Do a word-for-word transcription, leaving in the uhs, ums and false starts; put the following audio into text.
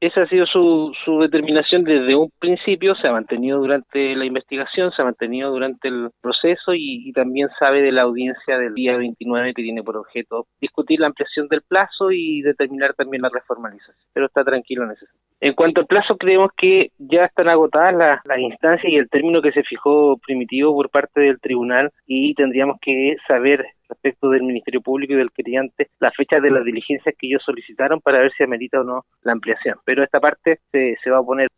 Esa ha sido su, su determinación desde un principio, se ha mantenido durante la investigación, se ha mantenido durante el proceso y, y también sabe de la audiencia del día veintinueve que tiene por objeto discutir la ampliación del plazo y determinar también la reformalización, pero está tranquilo en ese sentido. En cuanto al plazo, creemos que ya están agotadas las, las instancias y el término que se fijó primitivo por parte del tribunal y tendríamos que saber respecto del Ministerio Público y del querellante las fechas de las diligencias que ellos solicitaron para ver si amerita o no la ampliación. Pero esta parte se, se va a poner